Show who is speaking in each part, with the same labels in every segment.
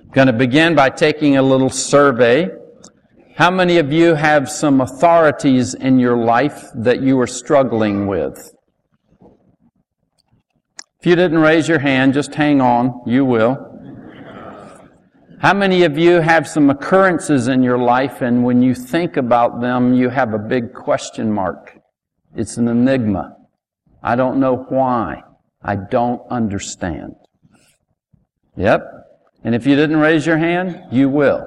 Speaker 1: Going to begin by taking a little survey. How many of you have some authorities in your life that you are struggling with? If you didn't raise your hand, just hang on. You will. How many of you have some occurrences in your life, and when you think about them, you have a big question mark? It's an enigma. I don't know why. I don't understand. Yep. And if you didn't raise your hand, you will.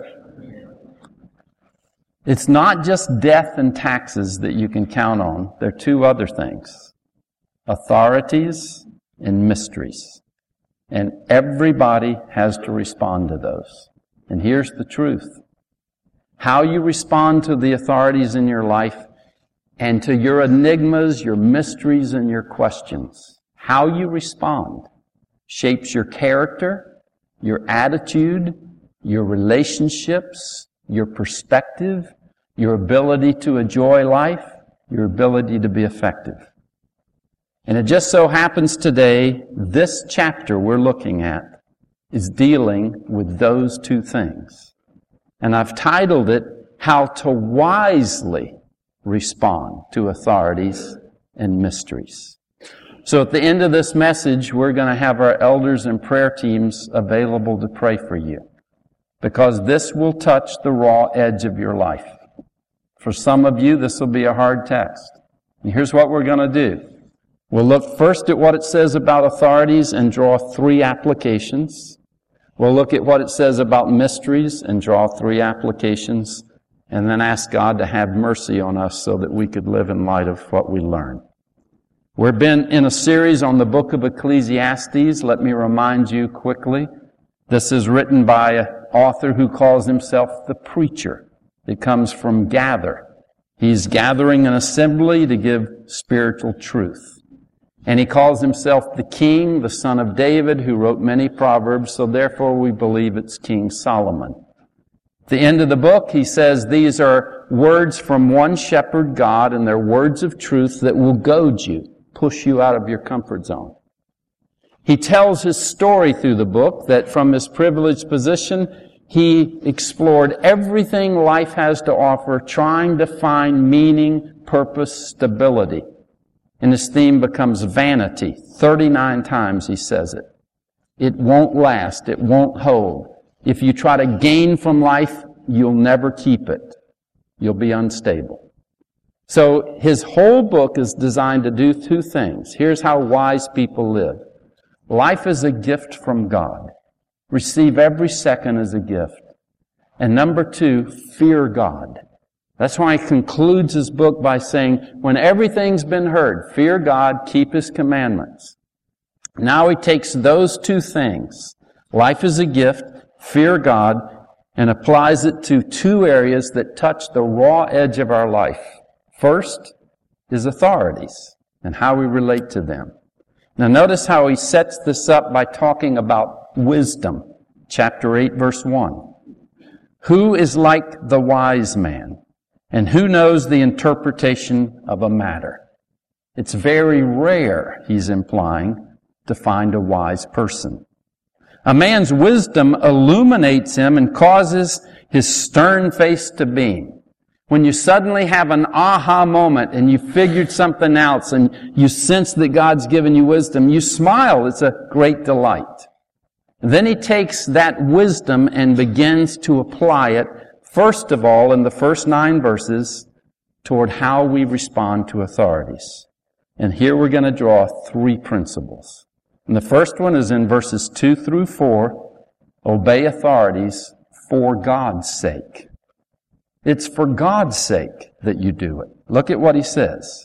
Speaker 1: It's not just death and taxes that you can count on. There are two other things. Authorities and mysteries. And everybody has to respond to those. And here's the truth. How you respond to the authorities in your life and to your enigmas, your mysteries, and your questions. How you respond shapes your character, your attitude, your relationships, your perspective, your ability to enjoy life, your ability to be effective. And it just so happens today, this chapter we're looking at is dealing with those two things. And I've titled it, How to Wisely Respond to Authorities and Mysteries. So at the end of this message, we're going to have our elders and prayer teams available to pray for you, because this will touch the raw edge of your life. For some of you, this will be a hard text. And here's what we're going to do. We'll look first at what it says about authorities and draw 3 applications. We'll look at what it says about mysteries and draw 3 applications, and then ask God to have mercy on us so that we could live in light of what we learn. We've been in a series on the book of Ecclesiastes. Let me remind you quickly. This is written by an author who calls himself the preacher. It comes from gather. He's gathering an assembly to give spiritual truth. And he calls himself the king, the son of David, who wrote many proverbs, so therefore we believe it's King Solomon. At the end of the book, he says these are words from one shepherd, God, and they're words of truth that will goad you, push you out of your comfort zone. He tells his story through the book that from his privileged position, he explored everything life has to offer, trying to find meaning, purpose, stability. And his theme becomes vanity. 39 times he says it. It won't last. It won't hold. If you try to gain from life, you'll never keep it. You'll be unstable. So his whole book is designed to do 2 things. Here's how wise people live. Life is a gift from God. Receive every second as a gift. And number 2, fear God. That's why he concludes his book by saying, when everything's been heard, fear God, keep His commandments. Now he takes those 2 things, life is a gift, fear God, and applies it to 2 areas that touch the raw edge of our life. First is authorities and how we relate to them. Now notice how he sets this up by talking about wisdom. Chapter 8, verse 1. Who is like the wise man? And who knows the interpretation of a matter? It's very rare, he's implying, to find a wise person. A man's wisdom illuminates him and causes his stern face to beam. When you suddenly have an aha moment and you figured something else and you sense that God's given you wisdom, you smile. It's a great delight. Then he takes that wisdom and begins to apply it, first of all, in the first 9 verses, toward how we respond to authorities. And here we're going to draw 3 principles. And the first one is in verses 2 through 4, obey authorities for God's sake. It's for God's sake that you do it. Look at what he says.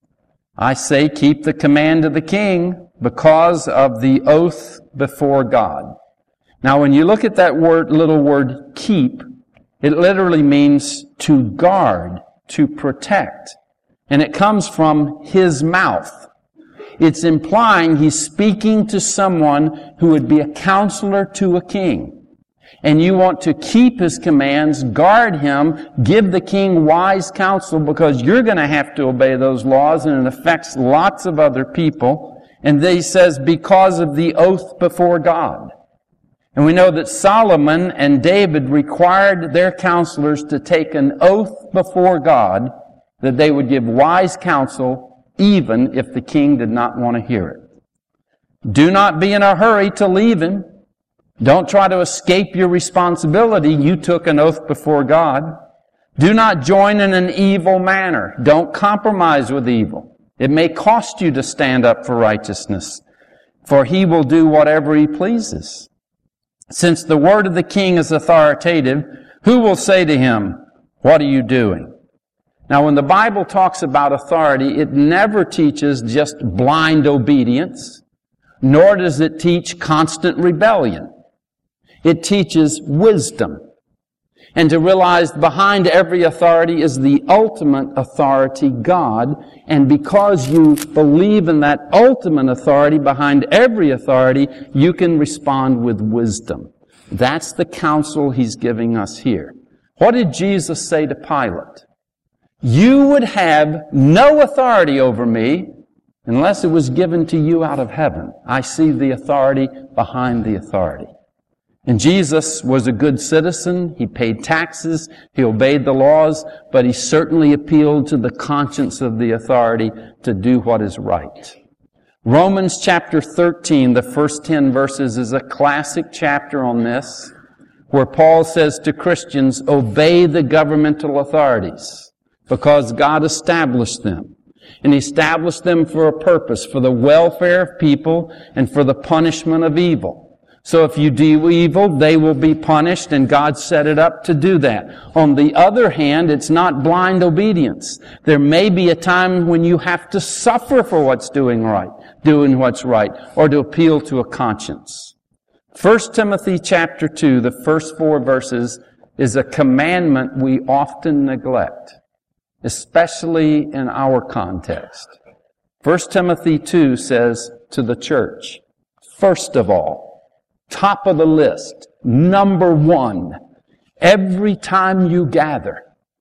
Speaker 1: I say, keep the command of the king because of the oath before God. Now, when you look at that little word, keep, it literally means to guard, to protect. And it comes from his mouth. It's implying he's speaking to someone who would be a counselor to a king. And you want to keep his commands, guard him, give the king wise counsel, because you're going to have to obey those laws, and it affects lots of other people. And then he says, because of the oath before God. And we know that Solomon and David required their counselors to take an oath before God that they would give wise counsel even if the king did not want to hear it. Do not be in a hurry to leave him. Don't try to escape your responsibility. You took an oath before God. Do not join in an evil manner. Don't compromise with evil. It may cost you to stand up for righteousness, for he will do whatever he pleases. Since the word of the king is authoritative, who will say to him, "What are you doing?" Now, when the Bible talks about authority, it never teaches just blind obedience, nor does it teach constant rebellion. It teaches wisdom. And to realize behind every authority is the ultimate authority, God. And because you believe in that ultimate authority behind every authority, you can respond with wisdom. That's the counsel he's giving us here. What did Jesus say to Pilate? You would have no authority over me unless it was given to you out of heaven. I see the authority behind the authority. And Jesus was a good citizen. He paid taxes. He obeyed the laws. But he certainly appealed to the conscience of the authority to do what is right. Romans chapter 13, the first 10 verses, is a classic chapter on this, where Paul says to Christians, obey the governmental authorities, because God established them. And He established them for a purpose, for the welfare of people and for the punishment of evil. So if you do evil, they will be punished, and God set it up to do that. On the other hand, it's not blind obedience. There may be a time when you have to suffer for doing what's right, or to appeal to a conscience. 1 Timothy chapter 2, the first 4 verses, is a commandment we often neglect, especially in our context. 1 Timothy 2 says to the church, first of all, top of the list, number 1, every time you gather,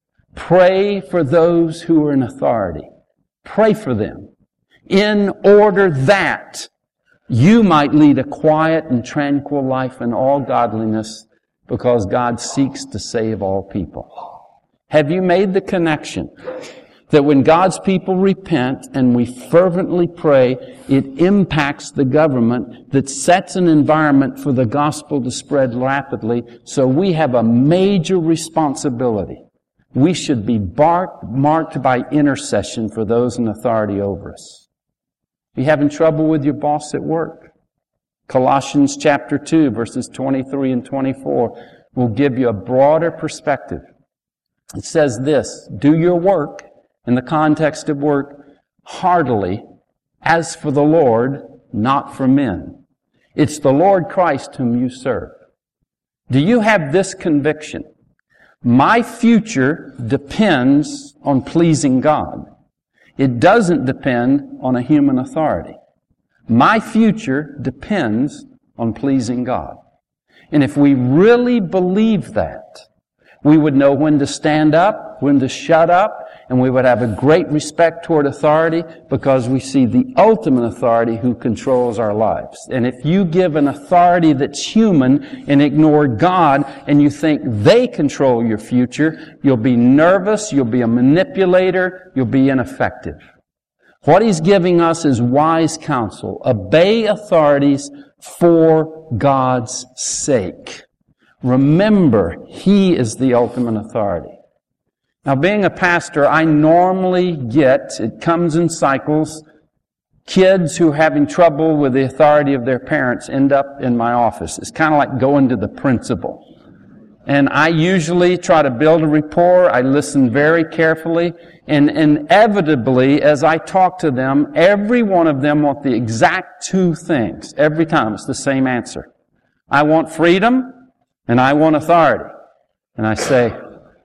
Speaker 1: pray for those who are in authority. Pray for them in order that you might lead a quiet and tranquil life in all godliness, because God seeks to save all people. Have you made the connection that when God's people repent and we fervently pray, it impacts the government that sets an environment for the gospel to spread rapidly? So we have a major responsibility. We should be marked by intercession for those in authority over us. You having trouble with your boss at work? Colossians chapter 2, verses 23 and 24 will give you a broader perspective. It says this, do your work, in the context of work, heartily, as for the Lord, not for men. It's the Lord Christ whom you serve. Do you have this conviction? My future depends on pleasing God. It doesn't depend on a human authority. My future depends on pleasing God. And if we really believe that, we would know when to stand up, when to shut up, and we would have a great respect toward authority, because we see the ultimate authority who controls our lives. And if you give an authority that's human and ignore God, and you think they control your future, you'll be nervous, you'll be a manipulator, you'll be ineffective. What He's giving us is wise counsel. Obey authorities for God's sake. Remember, He is the ultimate authority. Now, being a pastor, I normally get, it comes in cycles, kids who are having trouble with the authority of their parents end up in my office. It's kind of like going to the principal. And I usually try to build a rapport. I listen very carefully. And inevitably, as I talk to them, every one of them want the exact 2 things. Every time it's the same answer. I want freedom and I want authority. And I say,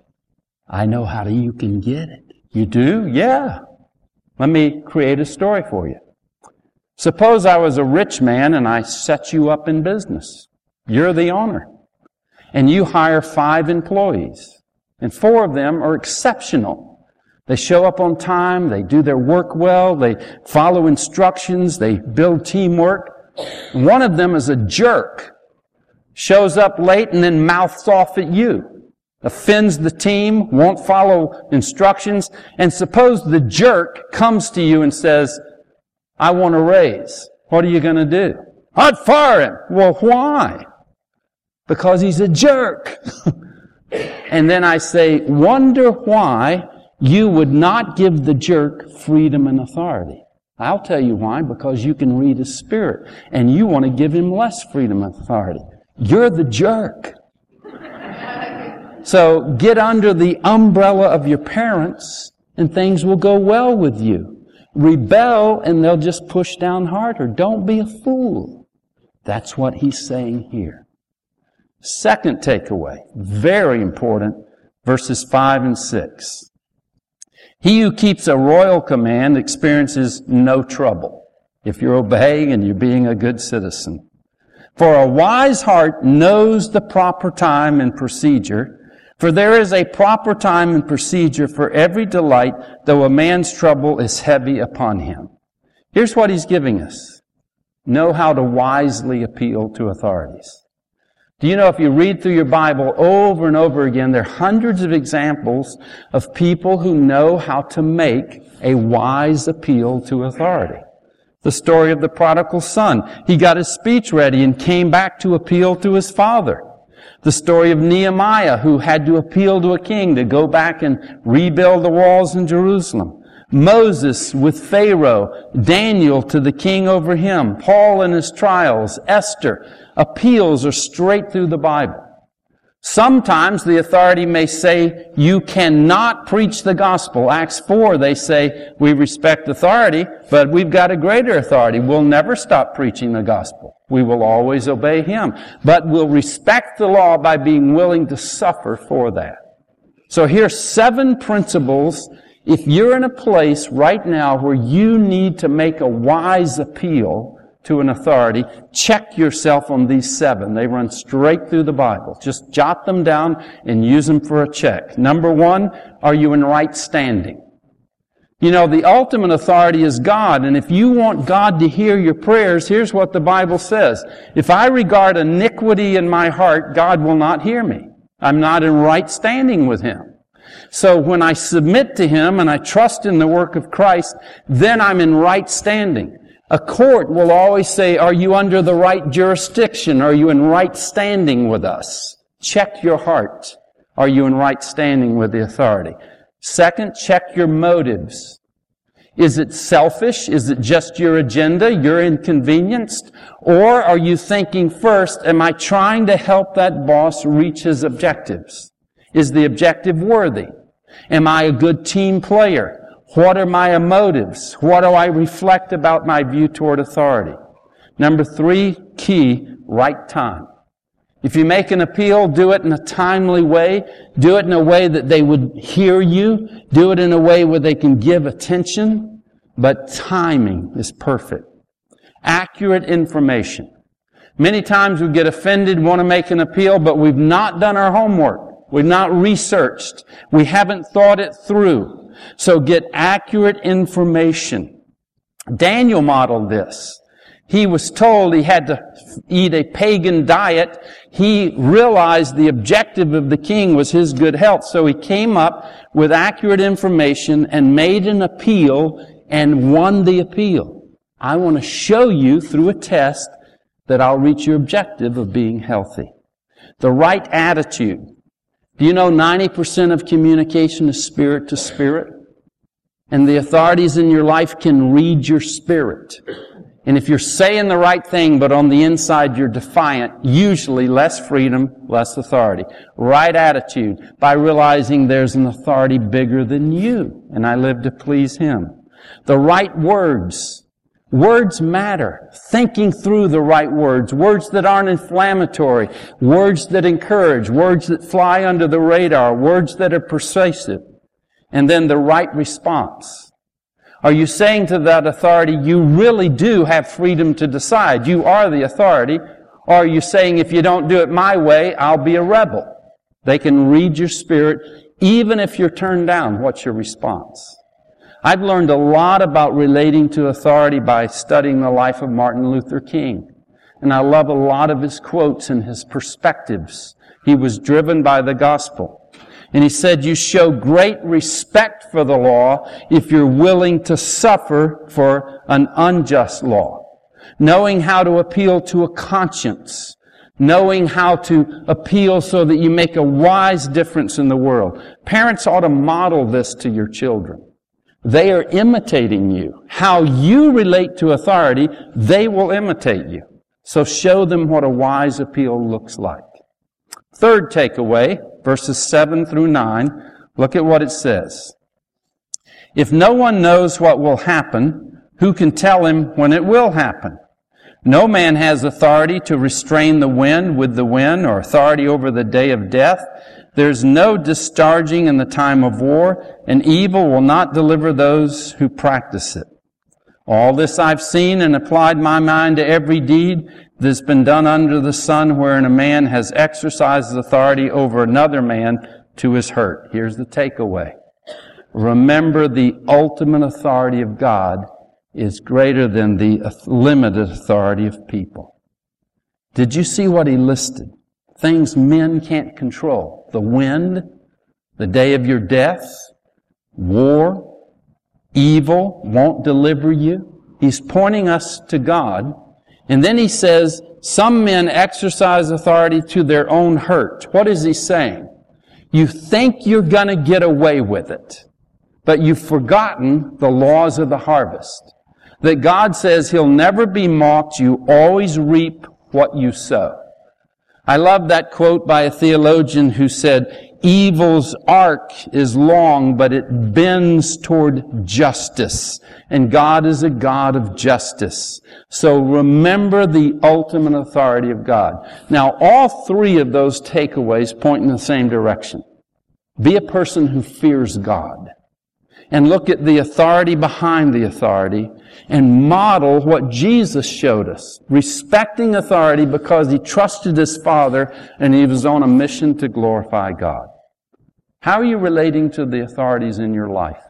Speaker 1: I know how you can get it. You do? Yeah. Let me create a story for you. Suppose I was a rich man and I set you up in business. You're the owner. And you hire 5 employees. And 4 of them are exceptional. They show up on time. They do their work well. They follow instructions. They build teamwork. One of them is a jerk. shows up late and then mouths off at you, offends the team, won't follow instructions, and suppose the jerk comes to you and says, I want a raise. What are you going to do? I'd fire him. Well, why? Because he's a jerk. And then I say, wonder why you would not give the jerk freedom and authority. I'll tell you why, because you can read his spirit, and you want to give him less freedom and authority. You're the jerk. So get under the umbrella of your parents, and things will go well with you. Rebel, and they'll just push down harder. Don't be a fool. That's what he's saying here. Second takeaway, very important, verses 5 and 6. He who keeps a royal command experiences no trouble if you're obeying and you're being a good citizen. For a wise heart knows the proper time and procedure, for there is a proper time and procedure for every delight, though a man's trouble is heavy upon him. Here's what he's giving us. Know how to wisely appeal to authorities. Do you know, if you read through your Bible over and over again, there are hundreds of examples of people who know how to make a wise appeal to authority. The story of the prodigal son. He got his speech ready and came back to appeal to his father. The story of Nehemiah, who had to appeal to a king to go back and rebuild the walls in Jerusalem. Moses with Pharaoh, Daniel to the king over him, Paul in his trials, Esther. Appeals are straight through the Bible. Sometimes the authority may say, you cannot preach the gospel. Acts 4, they say, we respect authority, but we've got a greater authority. We'll never stop preaching the gospel. We will always obey him. But we'll respect the law by being willing to suffer for that. So here's 7 principles. If you're in a place right now where you need to make a wise appeal to an authority, check yourself on these 7. They run straight through the Bible. Just jot them down and use them for a check. Number 1, are you in right standing? You know, the ultimate authority is God, and if you want God to hear your prayers, here's what the Bible says. If I regard iniquity in my heart, God will not hear me. I'm not in right standing with Him. So when I submit to Him and I trust in the work of Christ, then I'm in right standing. A court will always say, are you under the right jurisdiction? Are you in right standing with us? Check your heart. Are you in right standing with the authority? Second, check your motives. Is it selfish? Is it just your agenda? You're inconvenienced? Or are you thinking first, am I trying to help that boss reach his objectives? Is the objective worthy? Am I a good team player? What are my motives? What do I reflect about my view toward authority? Number 3, key, right time. If you make an appeal, do it in a timely way. Do it in a way that they would hear you. Do it in a way where they can give attention. But timing is perfect. Accurate information. Many times we get offended, want to make an appeal, but we've not done our homework. We've not researched. We haven't thought it through. So get accurate information. Daniel modeled this. He was told he had to eat a pagan diet. He realized the objective of the king was his good health. So he came up with accurate information and made an appeal and won the appeal. I want to show you through a test that I'll reach your objective of being healthy. The right attitude. Do you know 90% of communication is spirit to spirit? And the authorities in your life can read your spirit. And if you're saying the right thing, but on the inside you're defiant, usually less freedom, less authority. Right attitude, by realizing there's an authority bigger than you, and I live to please Him. The right words. Words matter. Thinking through the right words. Words that aren't inflammatory. Words that encourage. Words that fly under the radar. Words that are persuasive. And then the right response. Are you saying to that authority, you really do have freedom to decide. You are the authority. Or are you saying, if you don't do it my way, I'll be a rebel? They can read your spirit. Even if you're turned down, what's your response? I've learned a lot about relating to authority by studying the life of Martin Luther King. And I love a lot of his quotes and his perspectives. He was driven by the gospel. And he said, you show great respect for the law if you're willing to suffer for an unjust law. Knowing how to appeal to a conscience. Knowing how to appeal so that you make a wise difference in the world. Parents ought to model this to your children. They are imitating you. How you relate to authority, they will imitate you. So show them what a wise appeal looks like. Third takeaway, verses 7 through 9. Look at what it says. If no one knows what will happen, who can tell him when it will happen? No man has authority to restrain the wind with the wind, or authority over the day of death. There's no discharging in the time of war, and evil will not deliver those who practice it. All this I've seen and applied my mind to every deed that's been done under the sun, wherein a man has exercised authority over another man to his hurt. Here's the takeaway. Remember, the ultimate authority of God is greater than the limited authority of people. Did you see what he listed? Things men can't control. The wind, the day of your death, war, evil won't deliver you. He's pointing us to God. And then he says, some men exercise authority to their own hurt. What is he saying? You think you're going to get away with it, but you've forgotten the laws of the harvest. That God says He'll never be mocked. You always reap what you sow. I love that quote by a theologian who said, evil's arc is long, but it bends toward justice. And God is a God of justice. So remember the ultimate authority of God. Now, all three of those takeaways point in the same direction. Be a person who fears God. And look at the authority behind the authority and model what Jesus showed us. Respecting authority because He trusted His Father and He was on a mission to glorify God. How are you relating to the authorities in your life?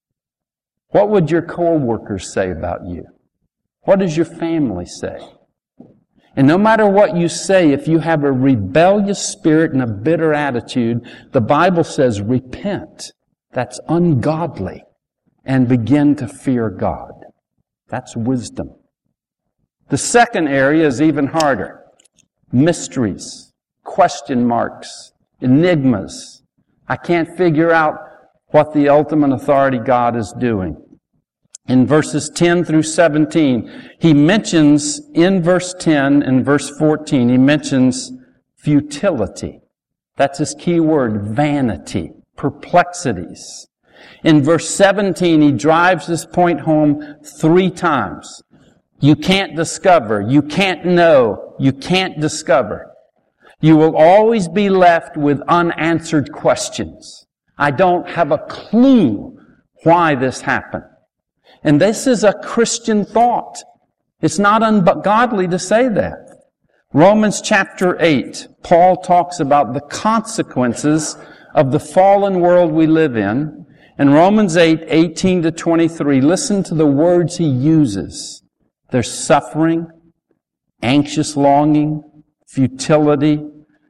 Speaker 1: What would your co-workers say about you? What does your family say? And no matter what you say, if you have a rebellious spirit and a bitter attitude, the Bible says repent. That's ungodly. And begin to fear God. That's wisdom. The second area is even harder. Mysteries, question marks, enigmas. I can't figure out what the ultimate authority God is doing. In verses 10 through 17, he mentions, in verse 10 and verse 14, he mentions futility. That's his key word, vanity, perplexities. In verse 17, he drives this point home 3 times. You can't discover, you can't know, you can't discover. You will always be left with unanswered questions. I don't have a clue why this happened. And this is a Christian thought. It's not ungodly to say that. Romans chapter 8, Paul talks about the consequences of the fallen world we live in. In Romans 8, 18 to 23, listen to the words he uses. There's suffering, anxious longing, futility,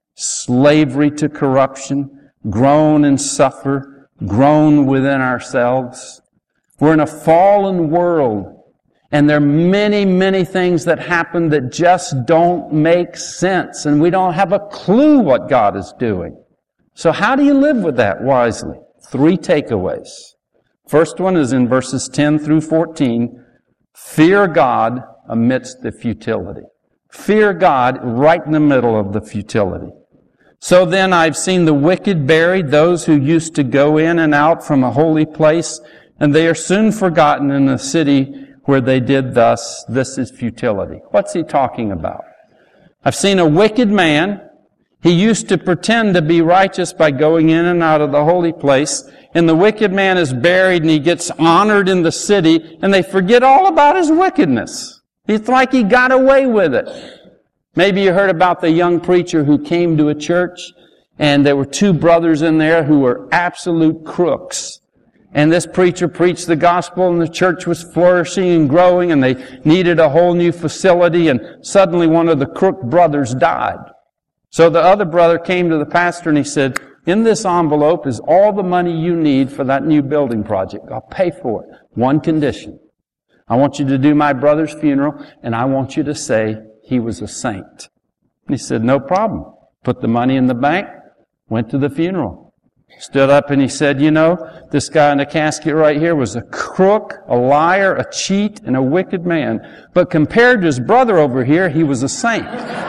Speaker 1: slavery to corruption, groan and suffer, groan within ourselves. We're in a fallen world, and there are many, many things that happen that just don't make sense, and we don't have a clue what God is doing. So how do you live with that wisely? 3 takeaways. First one is in verses 10 through 14. Fear God amidst the futility. Fear God right in the middle of the futility. So then I've seen the wicked buried, those who used to go in and out from a holy place, and they are soon forgotten in the city where they did thus. This is futility. What's he talking about? I've seen a wicked man. He used to pretend to be righteous by going in and out of the holy place. And the wicked man is buried and he gets honored in the city, and they forget all about his wickedness. It's like he got away with it. Maybe you heard about the young preacher who came to a church, and there were 2 brothers in there who were absolute crooks. And this preacher preached the gospel, and the church was flourishing and growing, and they needed a whole new facility, and suddenly one of the Crook brothers died. So the other brother came to the pastor and he said, in this envelope is all the money you need for that new building project. I'll pay for it. One condition. I want you to do my brother's funeral, and I want you to say he was a saint. And he said, no problem. Put the money in the bank, went to the funeral. Stood up and he said, you know, this guy in the casket right here was a crook, a liar, a cheat, and a wicked man. But compared to his brother over here, he was a saint.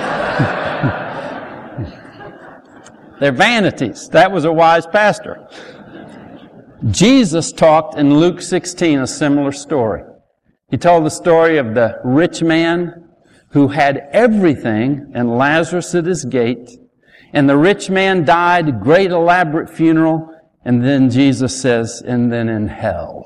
Speaker 1: They're vanities. That was a wise pastor. Jesus talked in Luke 16 a similar story. He told the story of the rich man who had everything and Lazarus at his gate. And the rich man died, great elaborate funeral, and then Jesus says, and then in hell.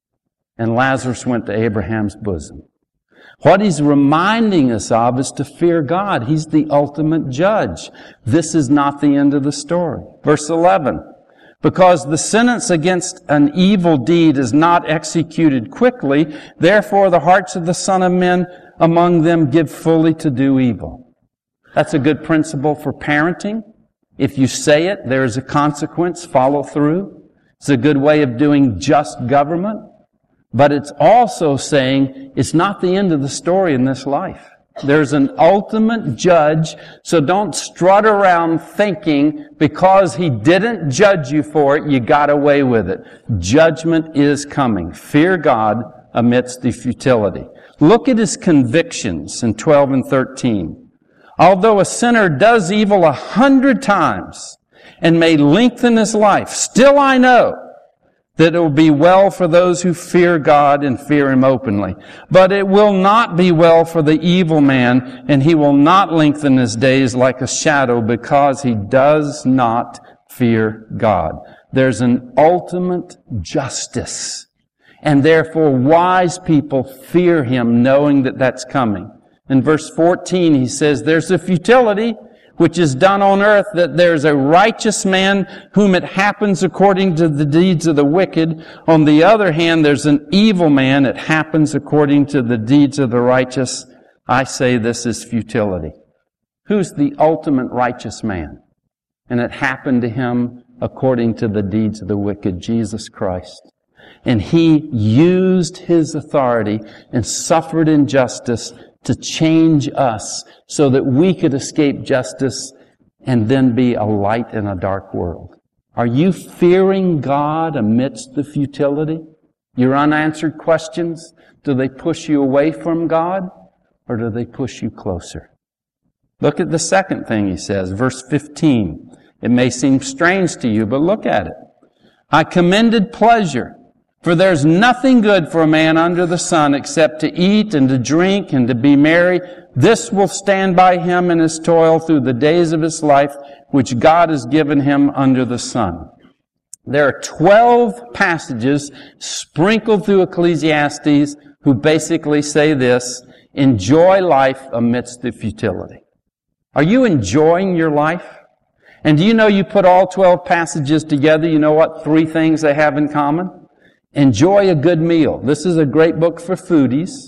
Speaker 1: And Lazarus went to Abraham's bosom. What he's reminding us of is to fear God. He's the ultimate judge. This is not the end of the story. Verse 11. Because the sentence against an evil deed is not executed quickly, therefore the hearts of the Son of Men among them give fully to do evil. That's a good principle for parenting. If you say it, there is a consequence, follow through. It's a good way of doing just government. But it's also saying it's not the end of the story in this life. There's an ultimate judge, so don't strut around thinking because he didn't judge you for it, you got away with it. Judgment is coming. Fear God amidst the futility. Look at his convictions in 12 and 13. Although a sinner does evil 100 times and may lengthen his life, still I know that it will be well for those who fear God and fear Him openly. But it will not be well for the evil man, and he will not lengthen his days like a shadow because he does not fear God. There's an ultimate justice, and therefore wise people fear Him knowing that that's coming. In verse 14, he says, there's a futility which is done on earth, that there's a righteous man whom it happens according to the deeds of the wicked. On the other hand, there's an evil man, it happens according to the deeds of the righteous. I say this is futility. Who's the ultimate righteous man? And it happened to him according to the deeds of the wicked, Jesus Christ. And He used His authority and suffered injustice to change us so that we could escape justice and then be a light in a dark world. Are you fearing God amidst the futility? Your unanswered questions, do they push you away from God or do they push you closer? Look at the second thing he says, verse 15. It may seem strange to you, but look at it. I commended pleasure. For there's nothing good for a man under the sun except to eat and to drink and to be merry. This will stand by him in his toil through the days of his life, which God has given him under the sun. There are 12 passages sprinkled through Ecclesiastes who basically say this: enjoy life amidst the futility. Are you enjoying your life? And do you know you put all 12 passages together, you know what 3 things they have in common? Enjoy a good meal. This is a great book for foodies.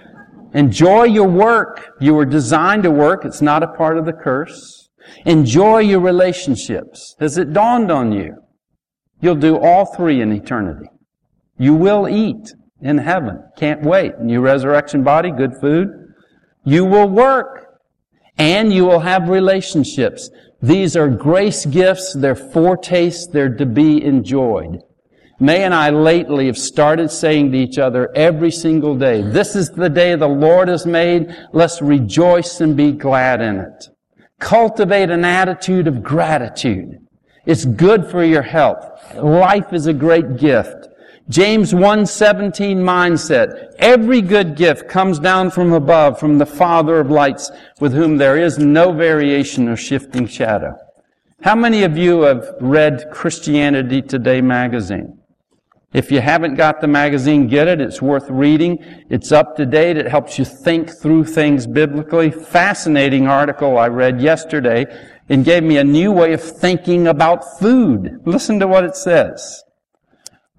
Speaker 1: Enjoy your work. You were designed to work. It's not a part of the curse. Enjoy your relationships. Has it dawned on you? You'll do all 3 in eternity. You will eat in heaven. Can't wait. New resurrection body, good food. You will work. And you will have relationships. These are grace gifts. They're foretastes. They're to be enjoyed. May and I lately have started saying to each other every single day, this is the day the Lord has made. Let's rejoice and be glad in it. Cultivate an attitude of gratitude. It's good for your health. Life is a great gift. James 1:17 mindset. Every good gift comes down from above, from the Father of lights, with whom there is no variation or shifting shadow. How many of you have read Christianity Today magazine? If you haven't got the magazine, get it. It's worth reading. It's up to date. It helps you think through things biblically. Fascinating article I read yesterday and gave me a new way of thinking about food. Listen to what it says.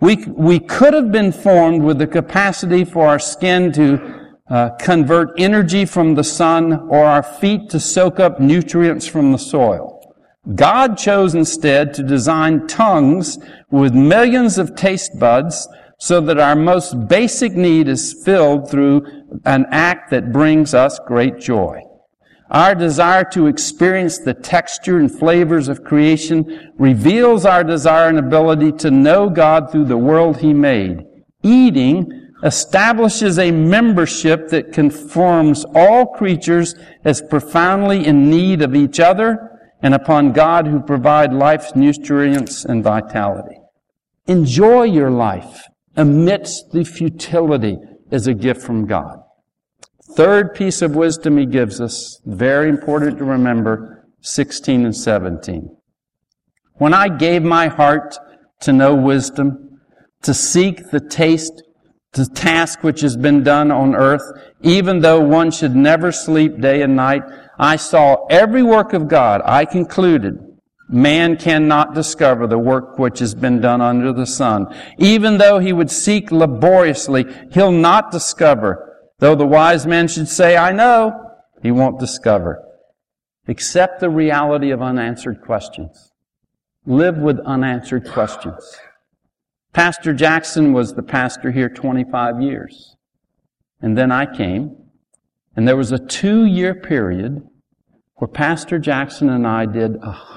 Speaker 1: We could have been formed with the capacity for our skin to convert energy from the sun or our feet to soak up nutrients from the soil. God chose instead to design tongues with millions of taste buds so that our most basic need is filled through an act that brings us great joy. Our desire to experience the texture and flavors of creation reveals our desire and ability to know God through the world He made. Eating establishes a membership that conforms all creatures as profoundly in need of each other and upon God who provides life's nutrients and vitality. Enjoy your life amidst the futility as a gift from God. Third piece of wisdom He gives us, very important to remember, 16 and 17. When I gave my heart to know wisdom, to seek the task which has been done on earth, even though one should never sleep day and night, I saw every work of God. I concluded, man cannot discover the work which has been done under the sun. Even though he would seek laboriously, he'll not discover. Though the wise man should say, I know, he won't discover. Accept the reality of unanswered questions. Live with unanswered questions. Pastor Jackson was the pastor here 25 years. And then I came, and there was a 2-year period where Pastor Jackson and I did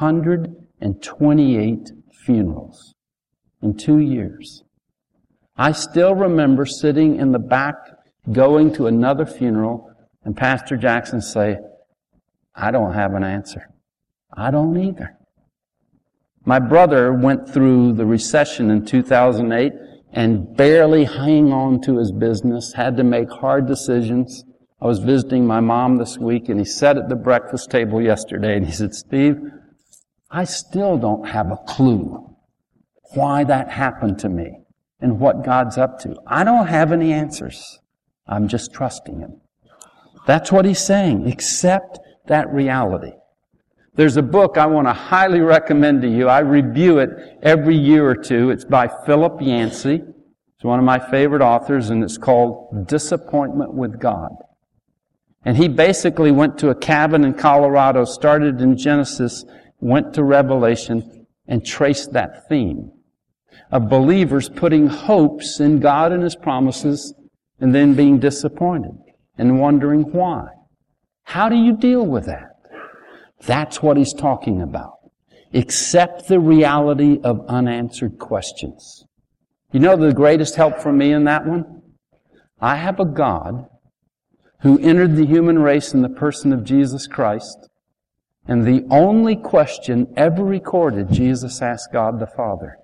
Speaker 1: 128 funerals in 2 years. I still remember sitting in the back going to another funeral and Pastor Jackson say, I don't have an answer. I don't either. My brother went through the recession in 2008 and barely hung on to his business, had to make hard decisions. I was visiting my mom this week, and he sat at the breakfast table yesterday, and he said, Steve, I still don't have a clue why that happened to me and what God's up to. I don't have any answers. I'm just trusting Him. That's what he's saying. Accept that reality. There's a book I want to highly recommend to you. I review it every year or two. It's by Philip Yancey. It's one of my favorite authors, and it's called Disappointment with God. And he basically went to a cabin in Colorado, started in Genesis, went to Revelation, and traced that theme of believers putting hopes in God and His promises and then being disappointed and wondering why. How do you deal with that? That's what he's talking about. Accept the reality of unanswered questions. You know the greatest help for me in that one? I have a God who entered the human race in the person of Jesus Christ, and the only question ever recorded, Jesus asked God the Father,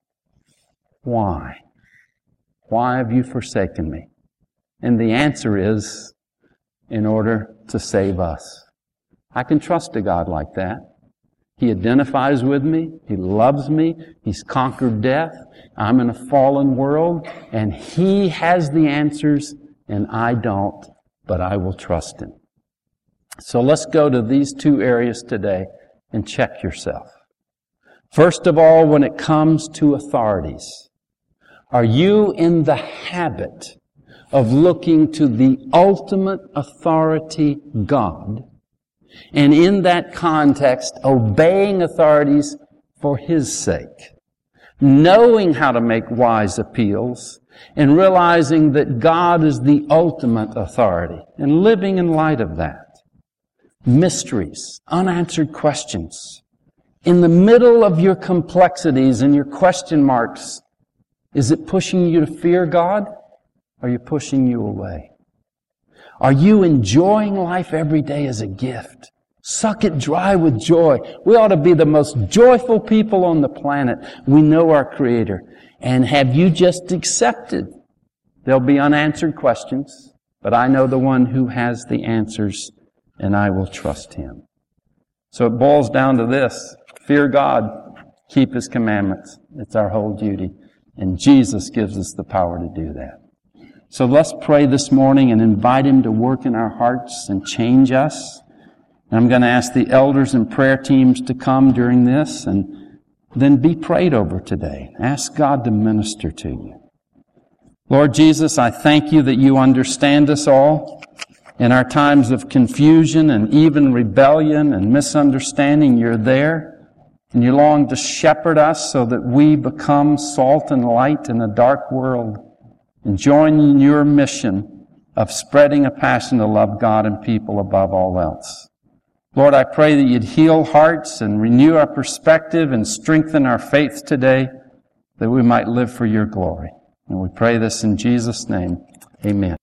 Speaker 1: why? Why have you forsaken me? And the answer is, in order to save us. I can trust a God like that. He identifies with me. He loves me. He's conquered death. I'm in a fallen world, and He has the answers, and I don't, but I will trust Him. So let's go to these 2 areas today and check yourself. First of all, when it comes to authorities, are you in the habit of looking to the ultimate authority, God, and in that context, obeying authorities for His sake, knowing how to make wise appeals, and realizing that God is the ultimate authority, and living in light of that? Mysteries, unanswered questions. In the middle of your complexities and your question marks, is it pushing you to fear God? Or are you pushing you away? Are you enjoying life every day as a gift? Suck it dry with joy. We ought to be the most joyful people on the planet. We know our Creator. And have you just accepted? There'll be unanswered questions, but I know the one who has the answers, and I will trust Him. So it boils down to this. Fear God. Keep His commandments. It's our whole duty. And Jesus gives us the power to do that. So let's pray this morning and invite Him to work in our hearts and change us. And I'm going to ask the elders and prayer teams to come during this. And then be prayed over today. Ask God to minister to you. Lord Jesus, I thank you that you understand us all. In our times of confusion and even rebellion and misunderstanding, you're there. And you long to shepherd us so that we become salt and light in a dark world and join in your mission of spreading a passion to love God and people above all else. Lord, I pray that you'd heal hearts and renew our perspective and strengthen our faith today that we might live for your glory. And we pray this in Jesus' name. Amen.